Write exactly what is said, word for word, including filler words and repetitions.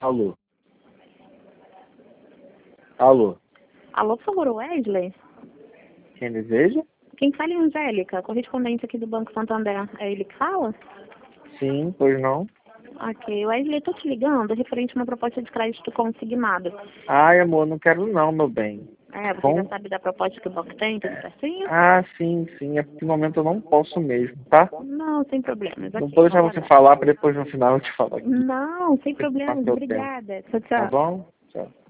Alô? Alô? Alô, por favor, Wesley? Quem deseja? Quem fala é Angélica, correspondente aqui do Banco Santander. É ele que fala? Sim, pois não. Ok, Wesley, eu tô te ligando referente a uma proposta de crédito consignado. Ai, amor, não quero não, meu bem. É, você Bom? já sabe da proposta que o banco tem, tudo certinho? Ah, sim, sim. É porque no momento eu não posso mesmo, tá? Não, sem problemas. Não Ok, vou vou deixar você aguardar. falar para depois no final eu te falar aqui. Não, sem Tem que tomar problemas. seu tempo. Obrigada. Tchau, Tá tchau. bom? Tchau.